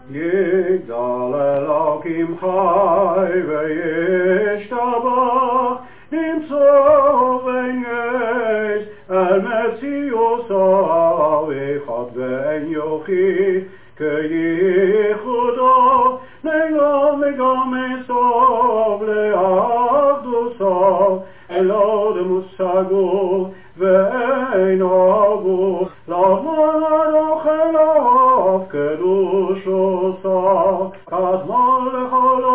יגדל אלוקים חי וישתבח נמצא ונגש אל מציאוסו אחד ואין יחיד כייחודו נגום וגם מסוב לאחדוסו אלוהים מושגו ואין אבו למלוך אליו קדוש עושה קדמה לכל